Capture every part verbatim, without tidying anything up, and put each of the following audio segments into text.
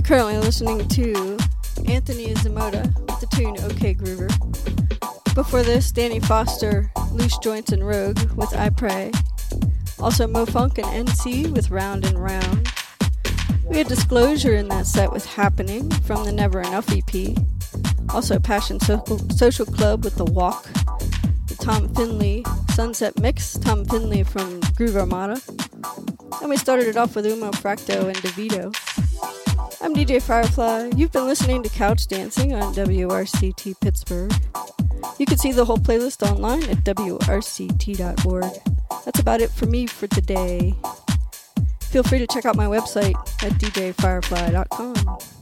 currently listening to Anthony Zamota with the tune OK Groover. Before this, Danny Foster, Loose Joints and Rogue with I Pray. Also Mo Funk and N C with Round and Round. We had Disclosure in that set with Happening from the Never Enough E P. Also Passion Social, Social Club with The Walk. The Tom Finley Sunset Mix, Tom Finley from Groove Armada. And we started it off with Umo Fracto and DeVito. I'm D J Firefly. You've been listening to Couch Dancing on W R C T Pittsburgh. You can see the whole playlist online at W R C T dot org. That's about it for me for today. Feel free to check out my website at D J Firefly dot com.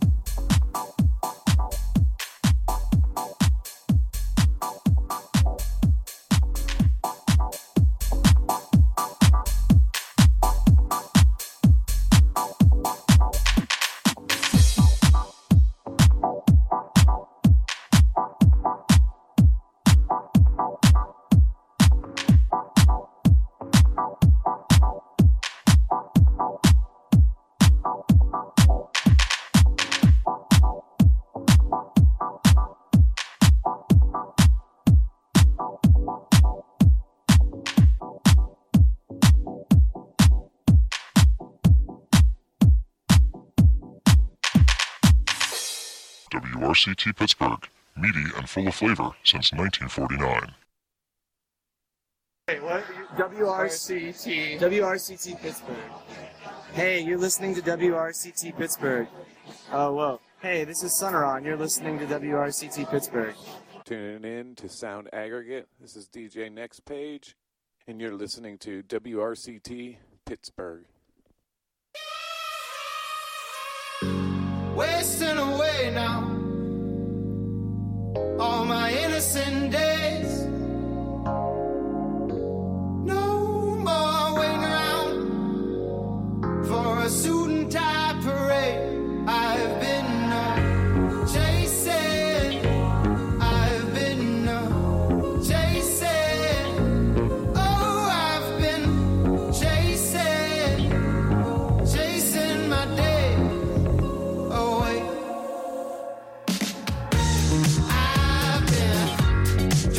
W R C T Pittsburgh, meaty and full of flavor since nineteen forty-nine. Hey, what? W R C T. W R C T Pittsburgh. Hey, you're listening to W R C T Pittsburgh. Oh, whoa. Hey, this is Suneron. You're listening to W R C T Pittsburgh. Tuning in to Sound Aggregate. This is D J Next Page, and you're listening to W R C T Pittsburgh. Wasting away now all my innocent days. No more waiting around for a suit and tie parade. I've been uh, chasing, I've been uh, chasing. Oh, I've been chasing, chasing my day. I've been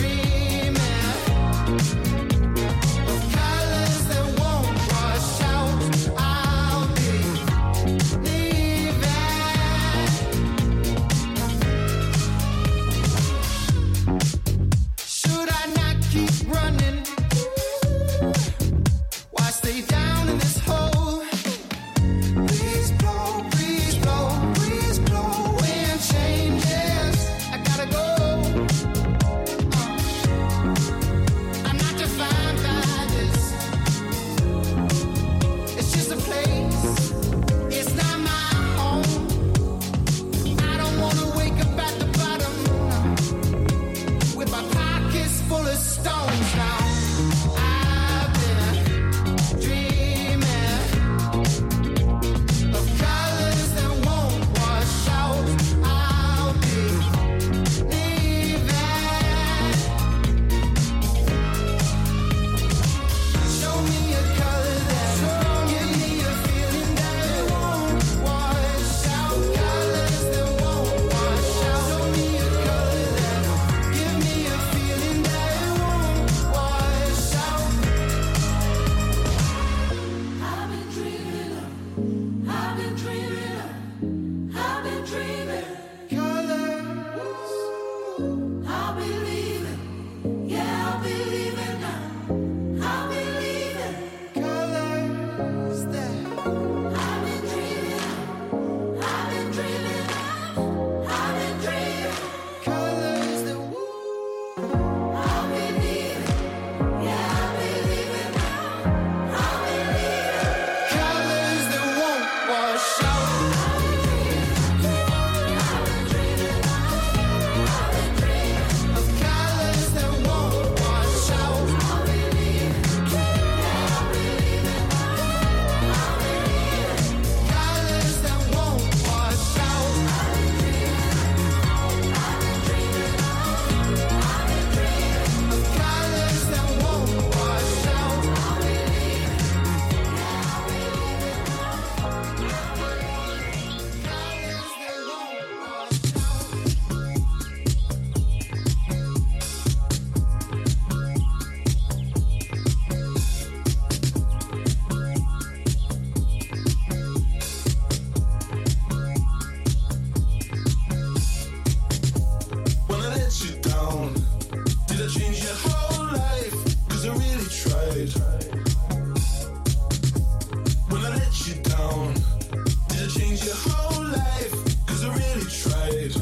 change your whole life, 'cause I really tried.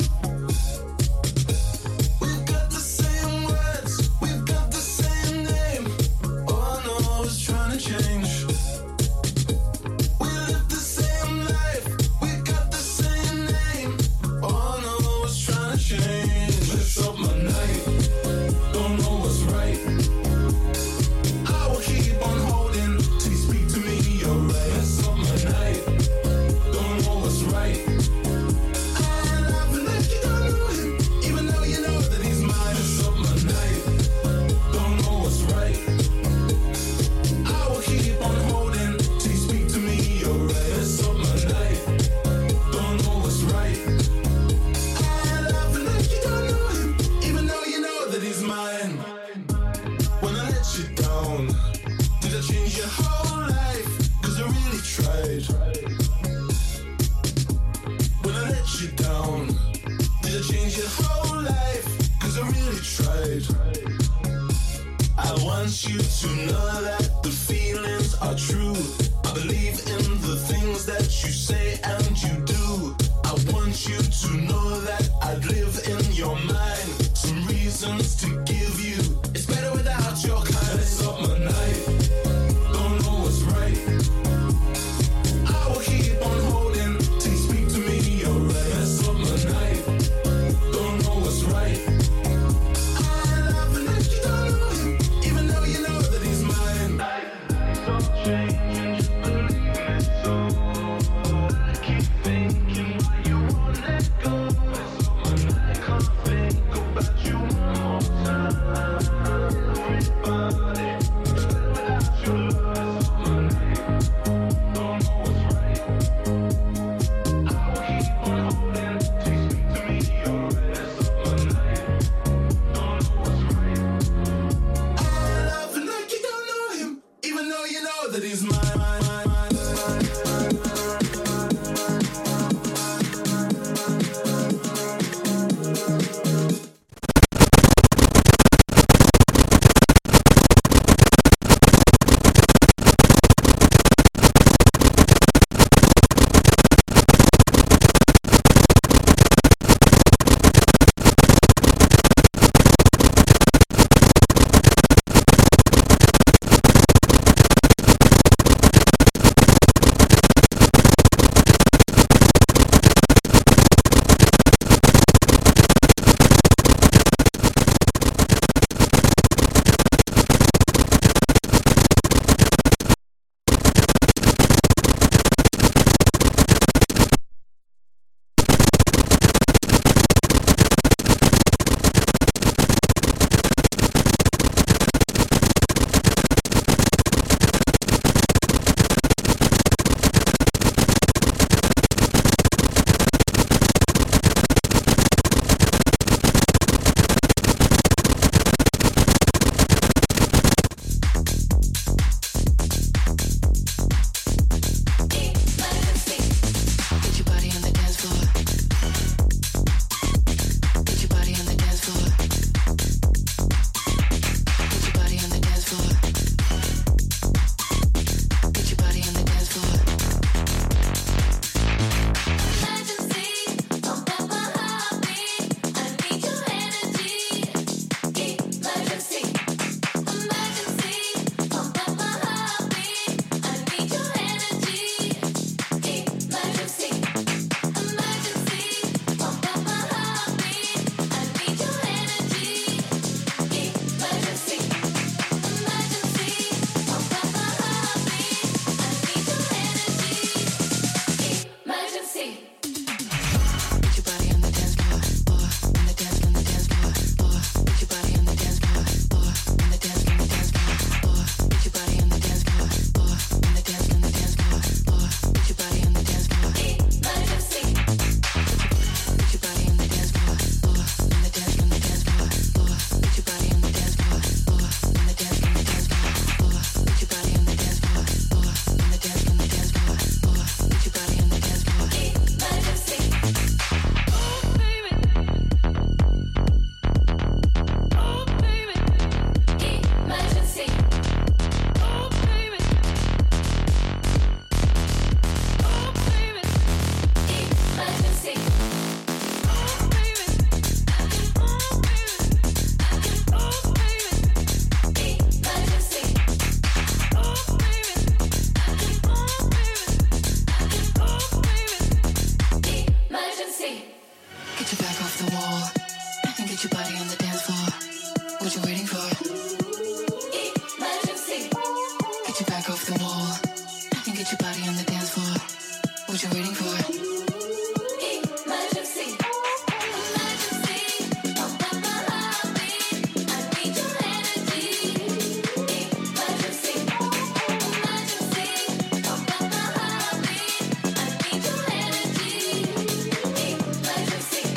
We've got the same words, we've got the same name. All I know is trying to change. We live the same life, we got the same name. All I know is trying to change. Mess up my night, don't know what's right. I will keep on holding till you speak to me, you're right. Mess up my night, don't know what's right. I'm laughing like you don't know him, even though you know that he's mine. Mess up my night, don't know what's right. I will keep on holding till you speak to me, you're right. Mess up my night, don't know what's right. I'm laughing like you don't know him, even though you know that he's mine. When I let you down, did I change your whole life? 'Cause I really tried. When I let you down, did I change your whole life? 'Cause I really tried. I want you to know that the feelings are true. I believe in the things that you say and you do. I want you to know that I'd live in your mind. Some reasons to give you. It's better without your kind. Mess up my night, don't know what's right. I will keep on holding till you speak to me, you're right. Mess up my night, don't know what's right. I'm laughing like you don't know him, even though you know that he's mine. Stop changing. get your body on the dance floor. What you waiting for? Emergency. Emergency. Pump up my heartbeat. I need your energy. Emergency. Emergency. Pump up my heartbeat. I need your energy. Emergency.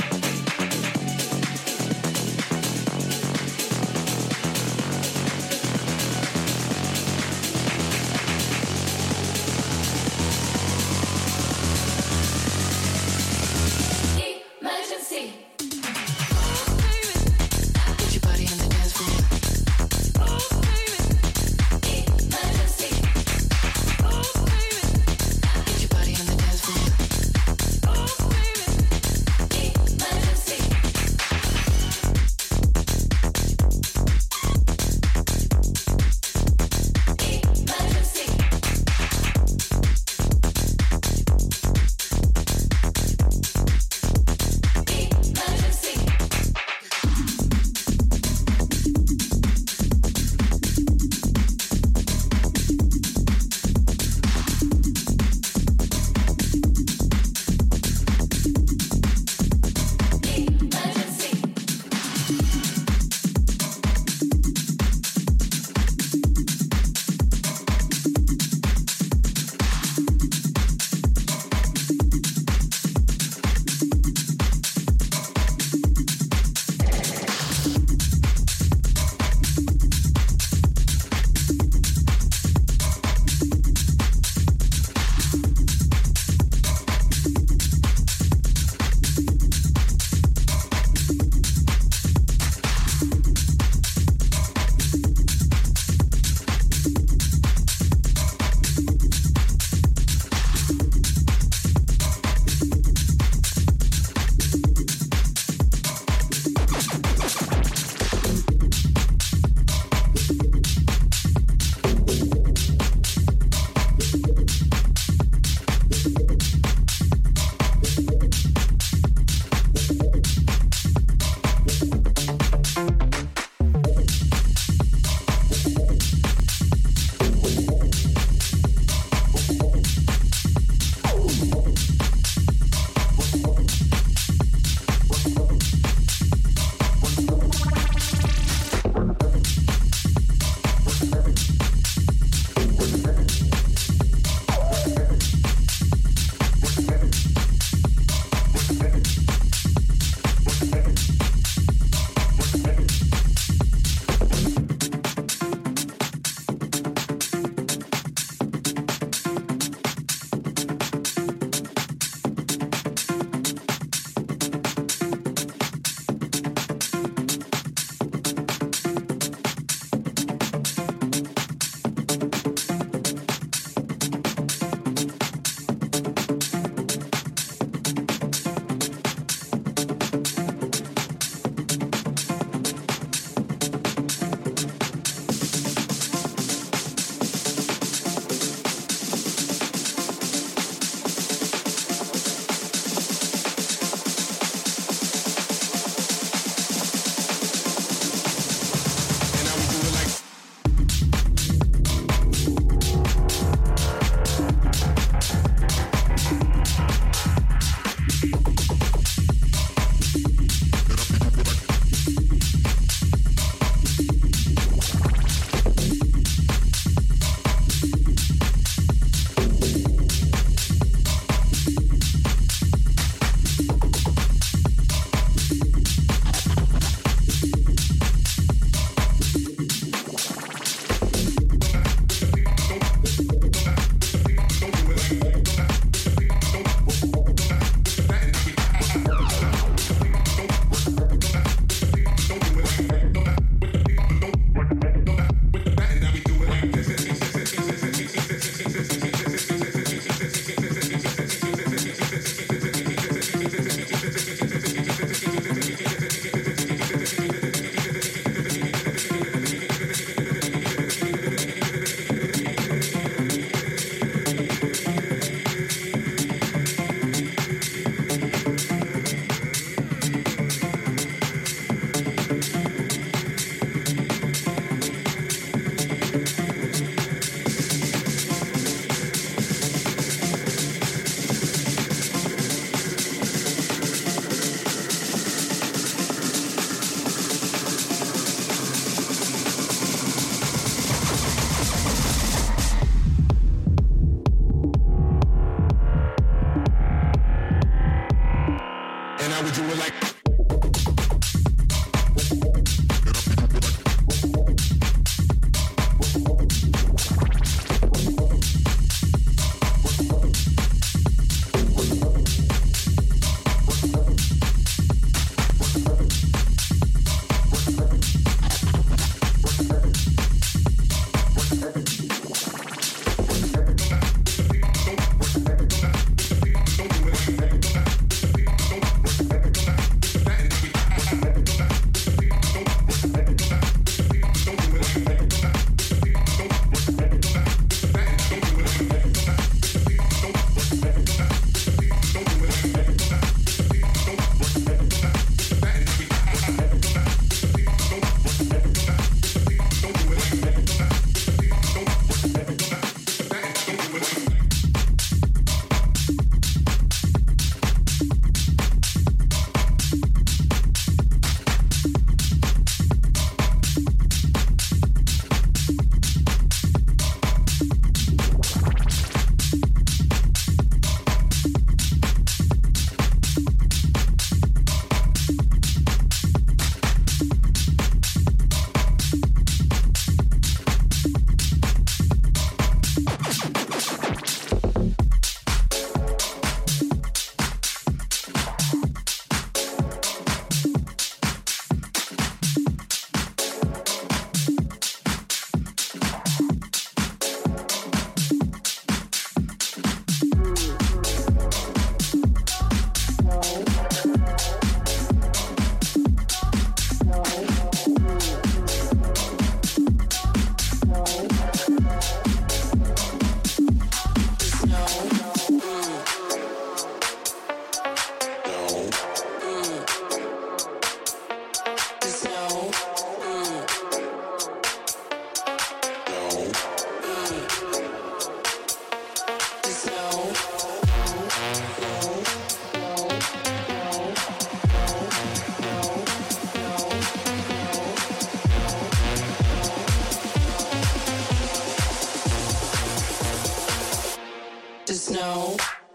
Just know.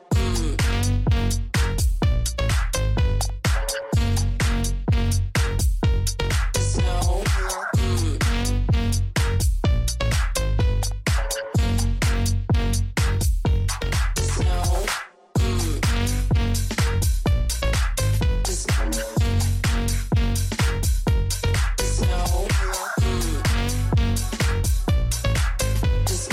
Just know. Just know. Just Just know. Just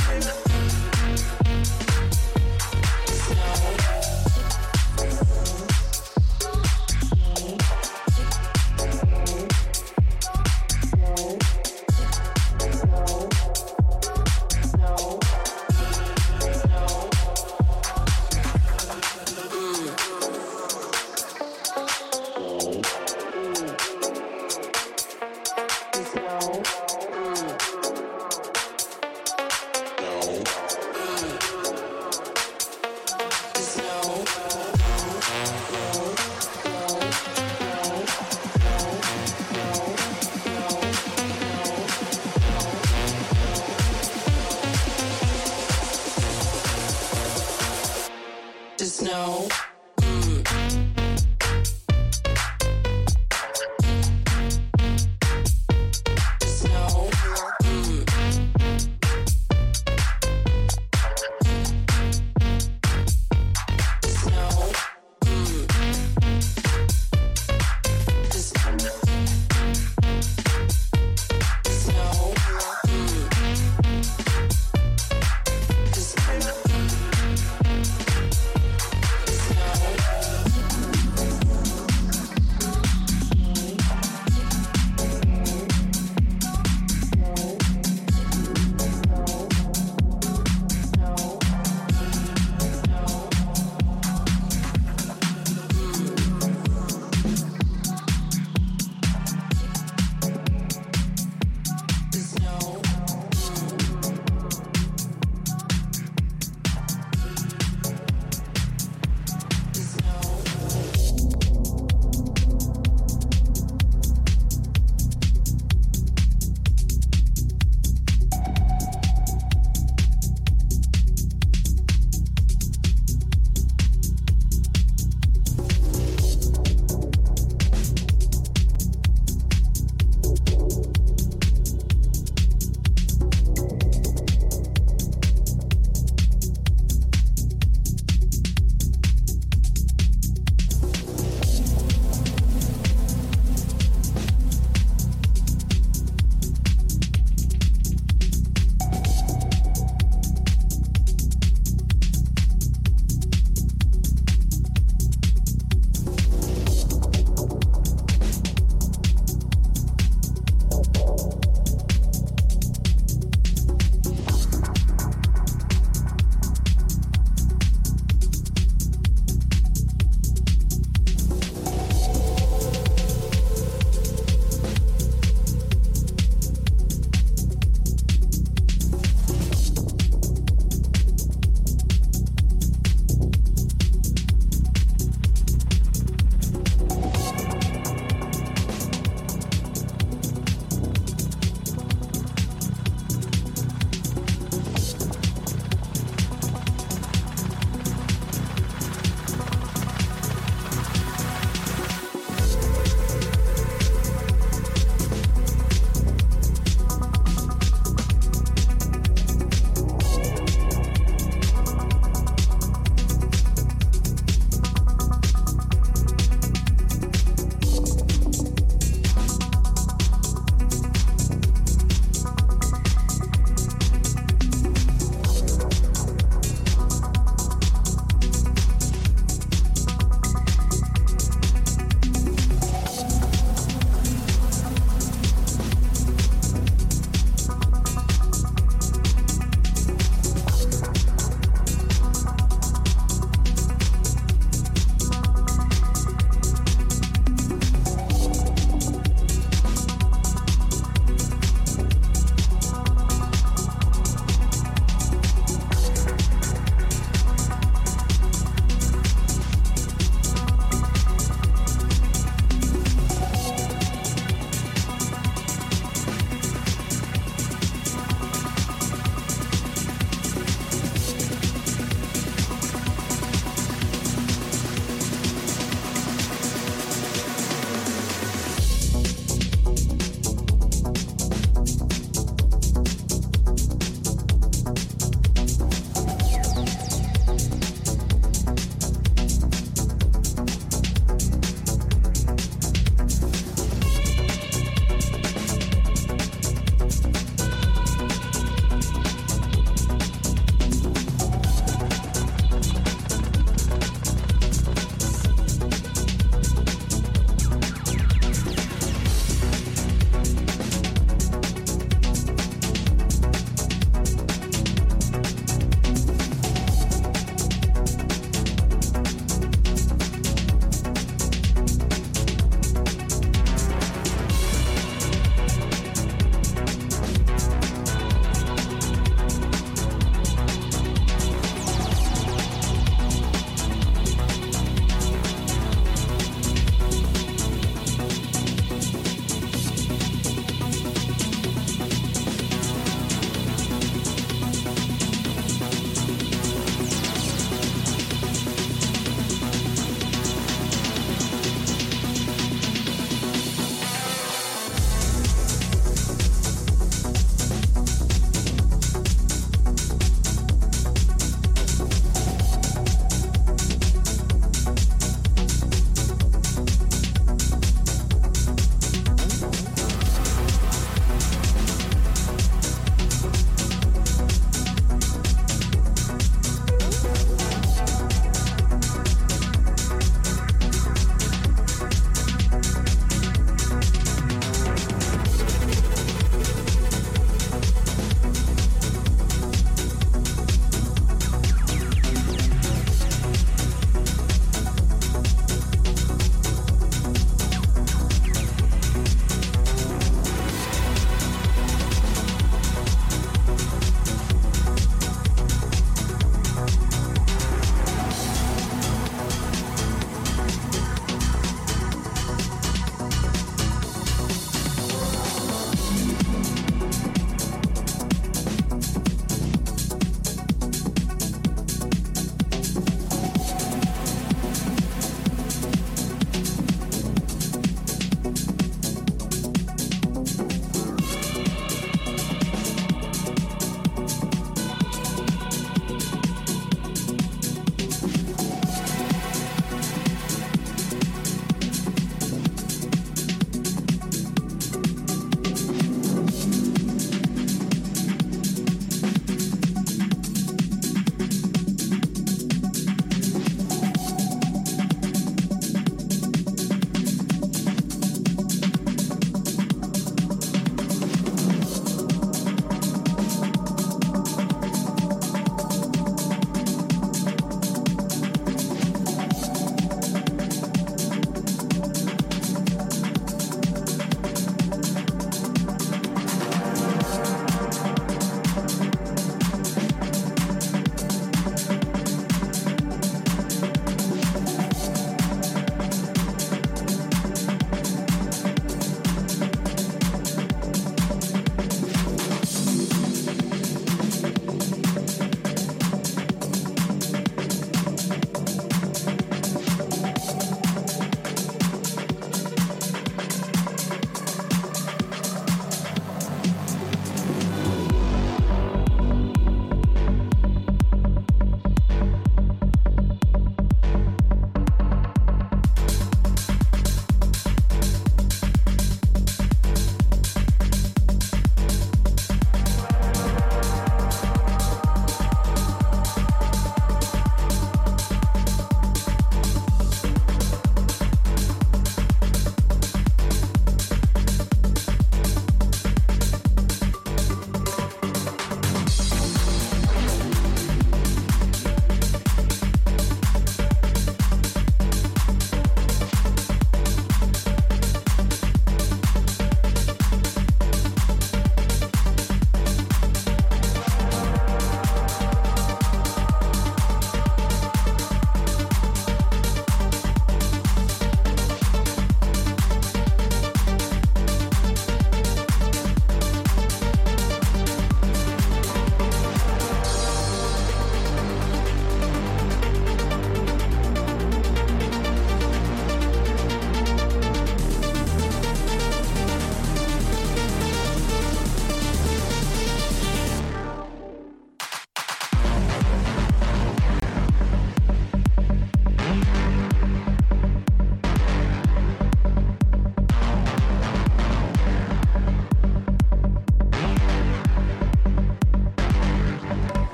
Just know. Just know. Just know. Just Just know. Just Just know.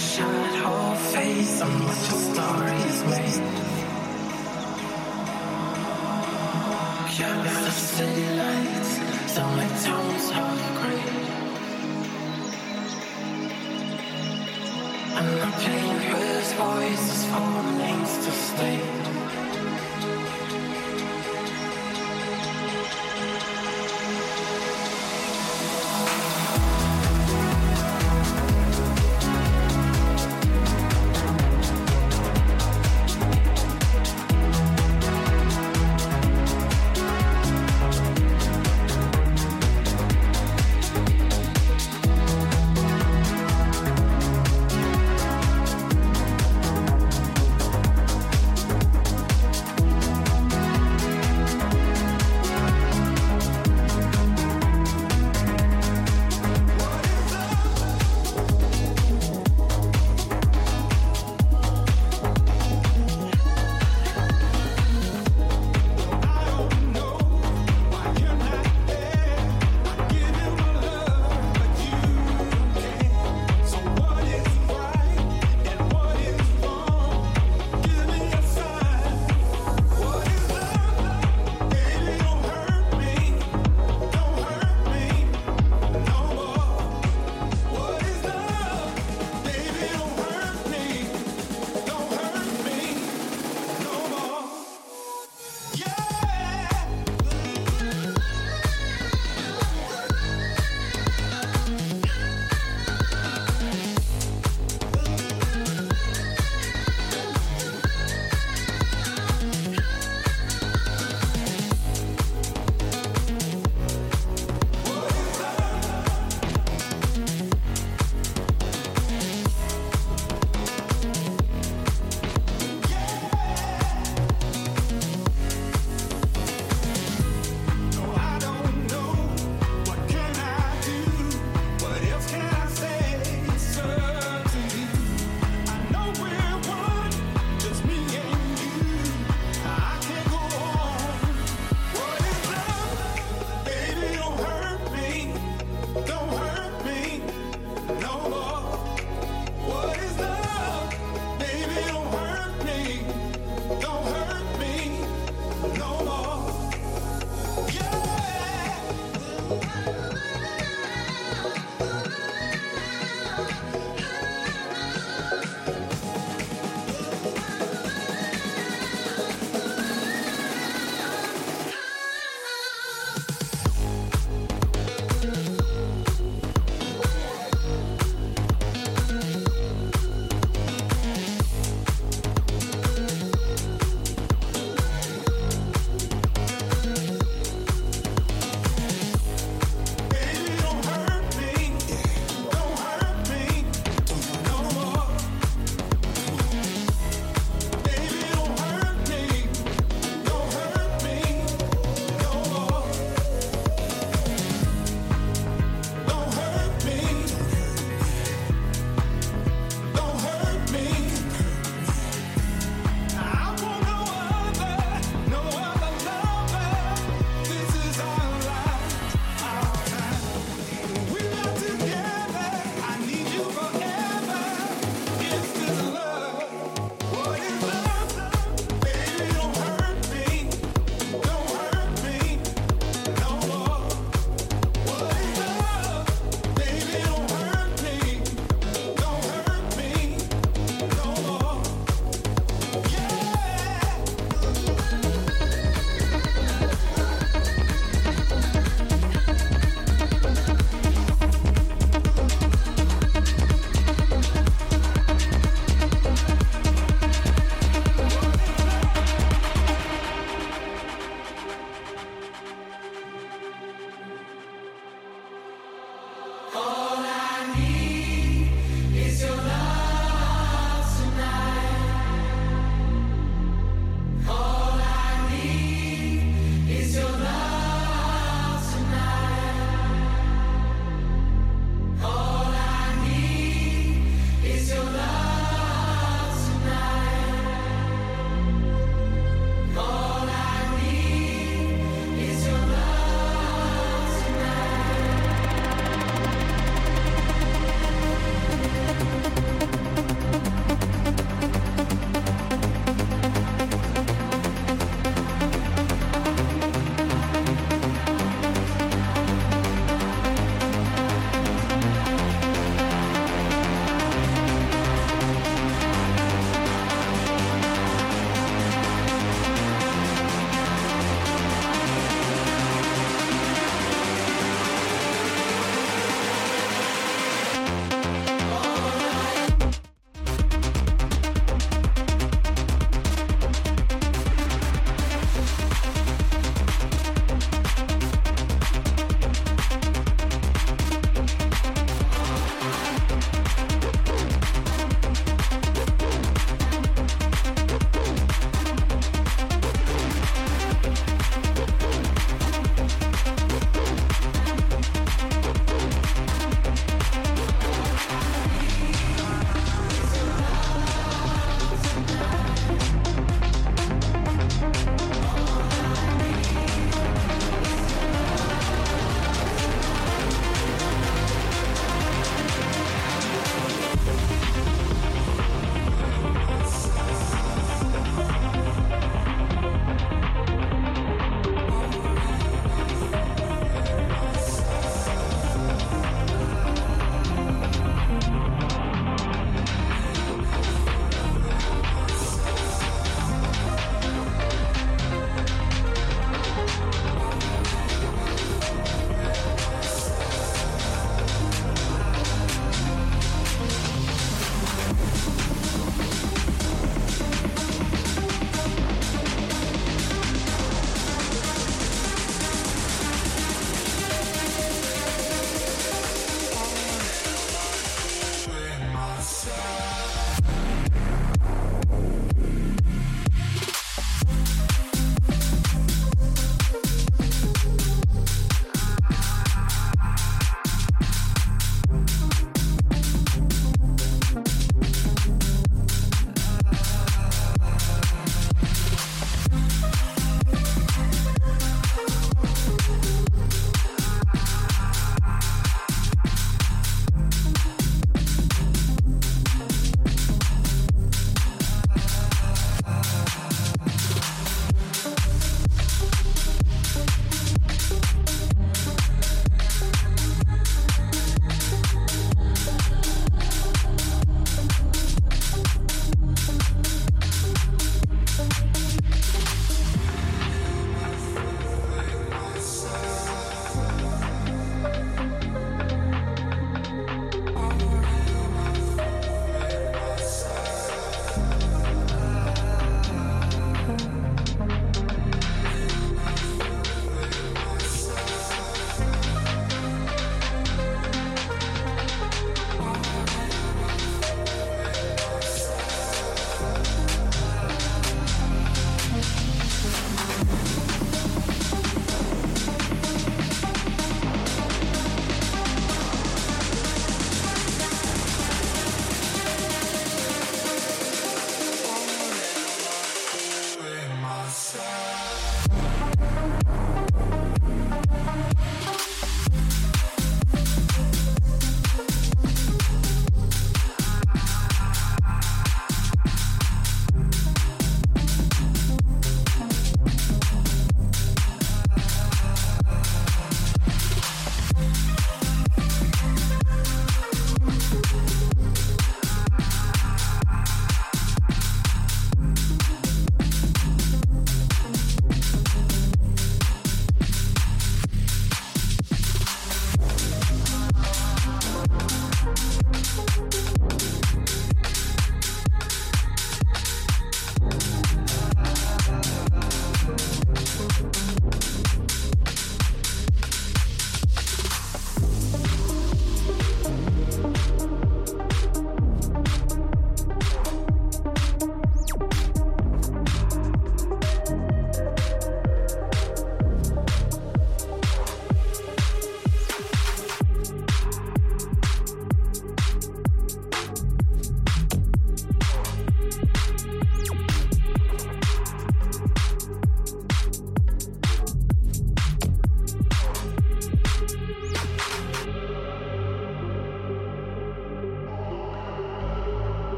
shot whole face on what your story is made. Yeah, the city lights, sound like tones of green. I'm not playing his voices for names to stay.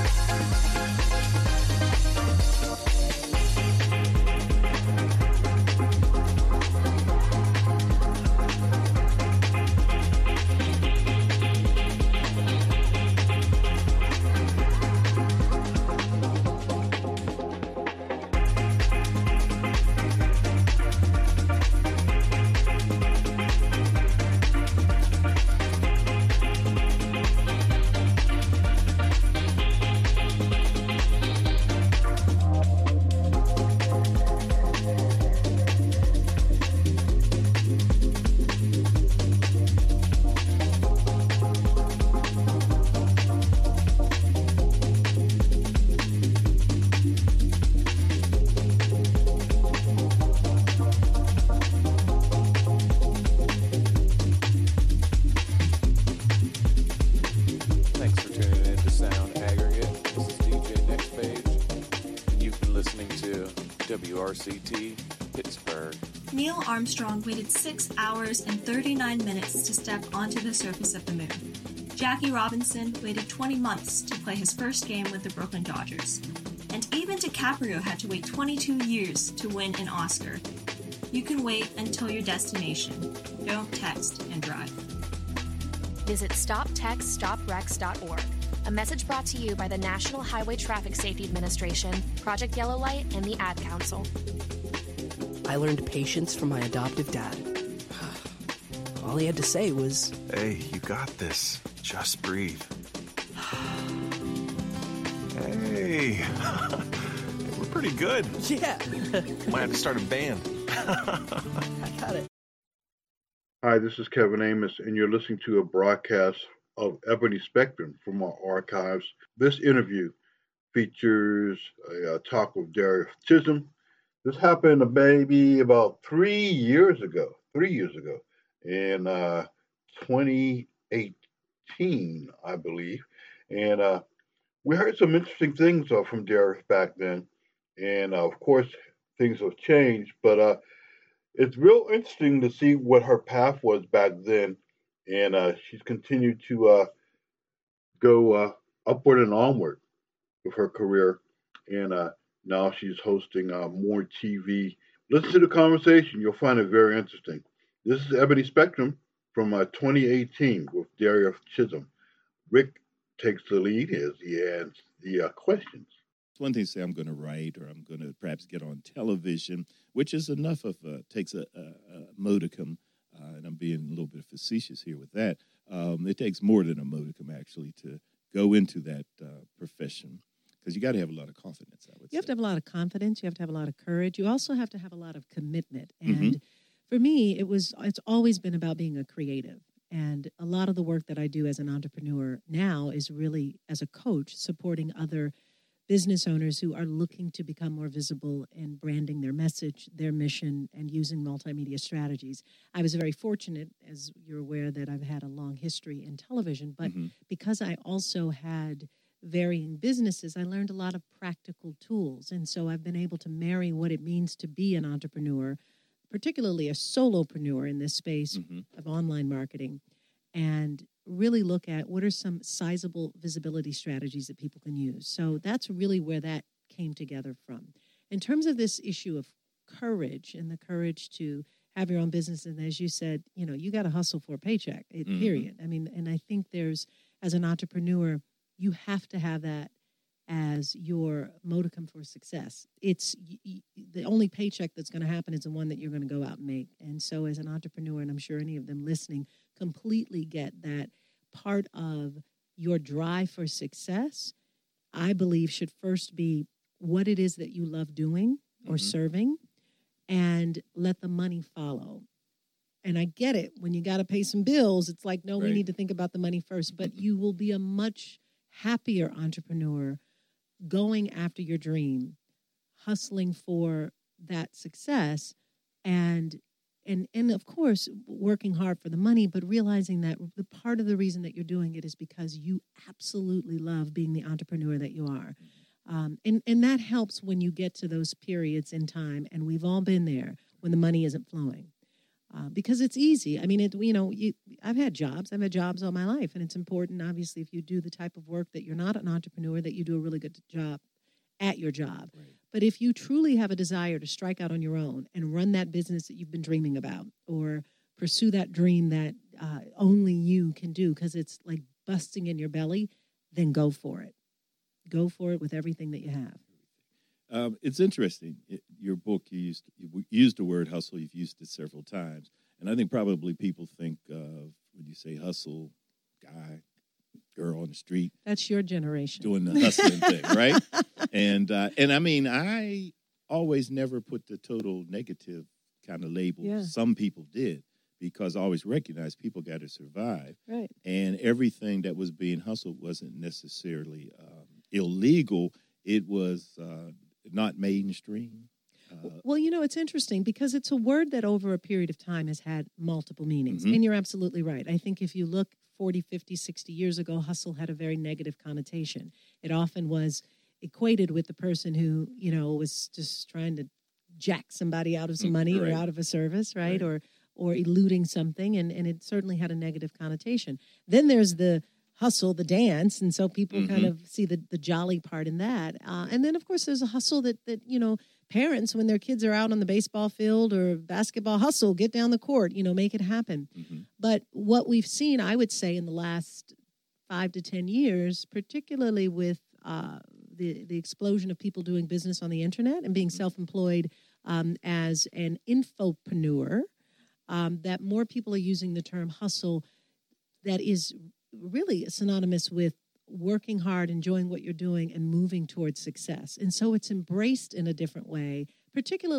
Thanks for tuning in to Sound Aggregate. This is D J Next Page, and you've been listening to W R C T Pittsburgh. Neil Armstrong waited six hours and thirty-nine minutes to step onto the surface of the moon. Jackie Robinson waited twenty months to play his first game with the Brooklyn Dodgers. And even DiCaprio had to wait twenty-two years to win an Oscar. You can wait until your destination. Don't text and drive. Visit stop text stop wrecks dot org. A message brought to you by the National Highway Traffic Safety Administration, Project Yellow Light, and the Ad Council. I learned patience from my adoptive dad. All he had to say was, "Hey, you got this. Just breathe." Hey, we're pretty good. yeah, Might have to start a band. I got it. Hi, this is Kevin Amos, and you're listening to a broadcast of Ebony Spectrum from our archives. This interview features a, a talk with Darius Chisholm. This happened maybe about three years ago, three years ago, in uh, twenty eighteen, I believe. And uh, we heard some interesting things uh, from Darius back then. And uh, of course, things have changed, but uh, it's real interesting to see what her path was back then. And uh, she's continued to uh, go uh, upward and onward with her career. And uh, now she's hosting uh, more T V. Listen to the conversation. You'll find it very interesting. This is Ebony Spectrum from uh, twenty eighteen with Darius Chisholm. Rick takes the lead as he answers the uh, questions. It's one thing to say I'm going to write or I'm going to perhaps get on television, which is enough of a, takes a, a, a modicum, uh, and I'm being a little bit facetious here with that. Um, it takes more than a modicum, actually, to go into that uh, profession, because you got to have a lot of confidence, I would You have say. to have a lot of confidence. You have to have a lot of courage. You also have to have a lot of commitment. And Mhm. for me, it was it's always been about being a creative. And a lot of the work that I do as an entrepreneur now is really as a coach supporting other business owners who are looking to become more visible in branding their message, their mission, and using multimedia strategies. I was very fortunate, as you're aware, that I've had a long history in television, but Mhm. because I also had varying businesses, I learned a lot of practical tools. And so I've been able to marry what it means to be an entrepreneur, particularly a solopreneur in this space Mhm. of online marketing, and really look at what are some sizable visibility strategies that people can use. So that's really where that came together from. In terms of this issue of courage and the courage to have your own business, and as you said, you know, you got to hustle for a paycheck, it, Mhm. period. I mean, and I think there's, as an entrepreneur, you have to have that as your modicum for success. It's y- y- the only paycheck that's going to happen is the one that you're going to go out and make. And so as an entrepreneur, and I'm sure any of them listening completely get that part of your drive for success, I believe should first be what it is that you love doing or Mhm. serving, and let the money follow. And I get it. When you got to pay some bills, it's like, no, we Right. need to think about the money first. But you will be a much happier entrepreneur going after your dream, hustling for that success, and and and of course working hard for the money, but realizing that the part of the reason that you're doing it is because you absolutely love being the entrepreneur that you are. Um, and, and that helps when you get to those periods in time, and we've all been there when the money isn't flowing. uh, because it's easy. I mean, it, you know, you, I've had jobs. I've had jobs all my life, and it's important, obviously, if you do the type of work that you're not an entrepreneur, that you do a really good job at your job. Right. But if you truly have a desire to strike out on your own and run that business that you've been dreaming about, or pursue that dream that uh, only you can do because it's like busting in your belly, then go for it. Go for it with everything that you have. Um, it's interesting. It, your book, you used you used the word hustle. You've used it several times, and I think probably people think of when you say hustle, guy, girl on the street. That's your generation doing the hustling thing, right? And uh, and I mean, I always never put the total negative kind of label. Yeah. Some people did, because I always recognized people got to survive, Right. and everything that was being hustled wasn't necessarily um, illegal. It was uh, not mainstream. Uh, Well, you know, it's interesting because it's a word that over a period of time has had multiple meanings. Mhm. And you're absolutely right. I think if you look forty, fifty, sixty years ago, hustle had a very negative connotation. It often was equated with the person who, you know, was just trying to jack somebody out of some Mm, money right. or out of a service, right? Right. Or or eluding something, and, and it certainly had a negative connotation. Then there's the hustle, the dance, and so people kind Mhm. of see the, the jolly part in that. Uh, and then, of course, there's a hustle that, that, you know, parents, when their kids are out on the baseball field or basketball, hustle, get down the court, you know, make it happen. mhm. But what we've seen, I would say, in the last five to ten years, particularly with uh, the the explosion of people doing business on the internet and being self-employed um, as an infopreneur, um, that more people are using the term hustle that is really synonymous with working hard, enjoying what you're doing, and moving towards success. And so it's embraced in a different way, particularly